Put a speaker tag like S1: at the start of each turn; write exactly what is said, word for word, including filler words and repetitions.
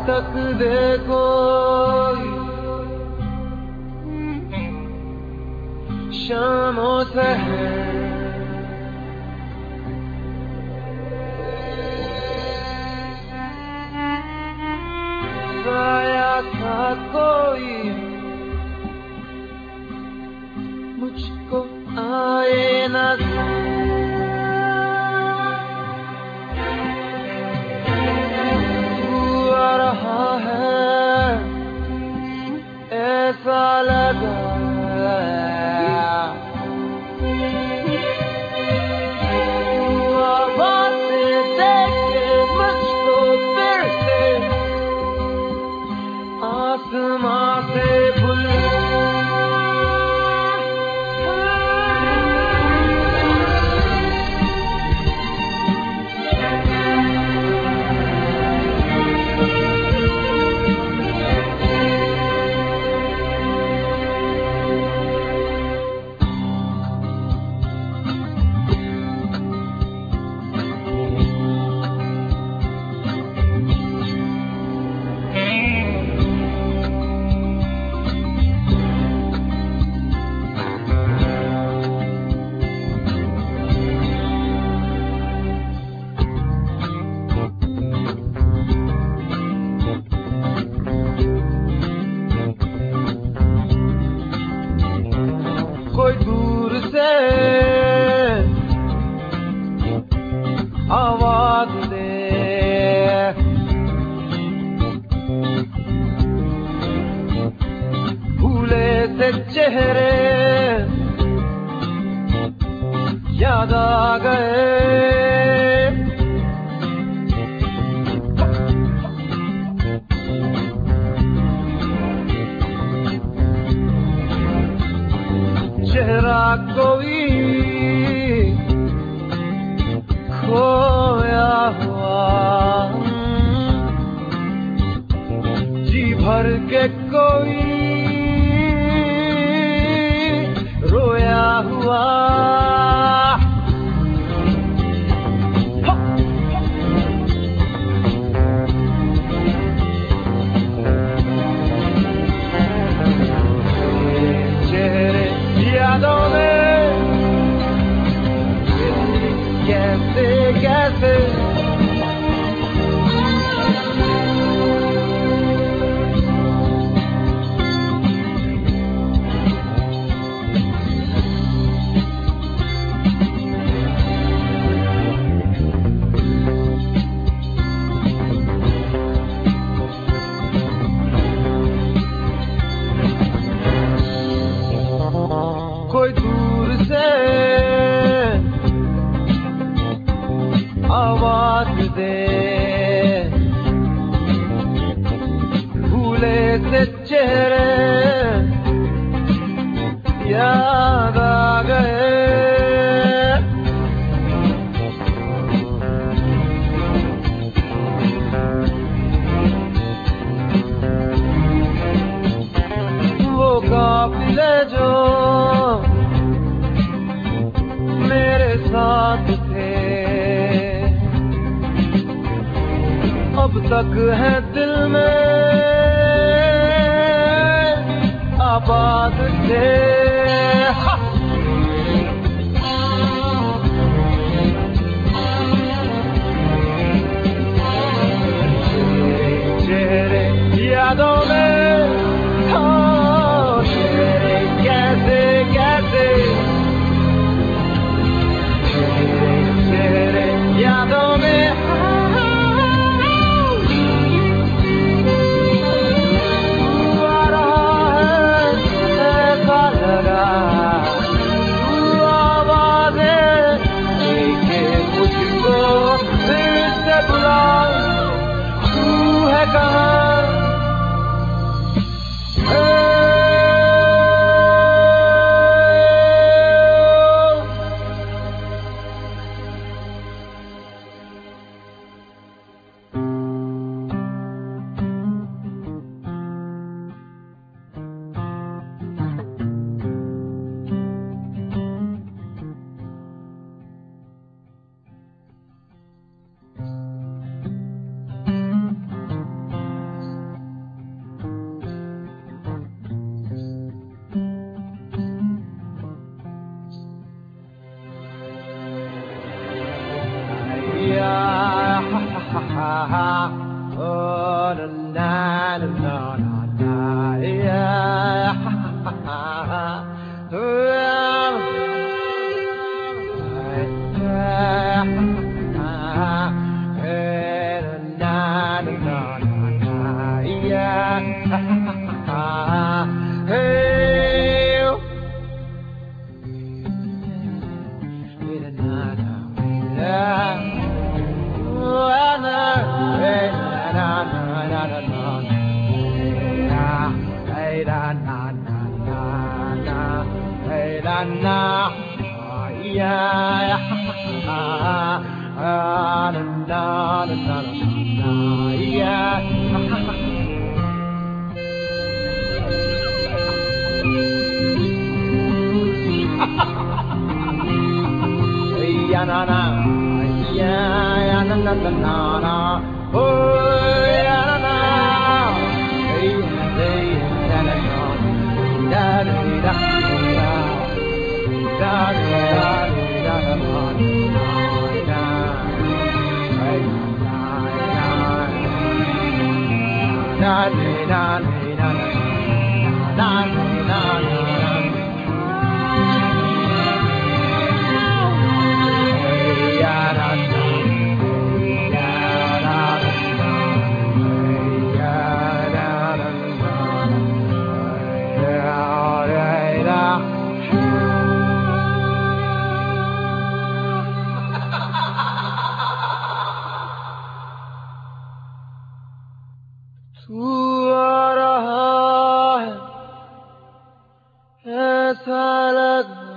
S1: तक दे कोई शामों से है साया सा कोई मुझको आए नजर हुआ रहा है ऐसा लगा आसमां से भूल कोई दूर से आवाज दे भूले से चेहरे याद आ गए चेहरा कोई खोया हुआ जी भर के कोई रोया हुआ यादों में कैसे कैसे कोई दूर से आवाज दे भूले से चेहरे याद आ गए वो काफिले जो मेरे साथ थे अब तक है दिल में आबाद थे चेहरे यादों में हाँ चेहरे कैसे कैसे तेरे यादों में हुआ रहा है ऐसा la na ya ya la la la la ya ya na na ya ya na na na na oh ya na na hey hey na na da da da da da da da तू आ रहा है ऐसा लग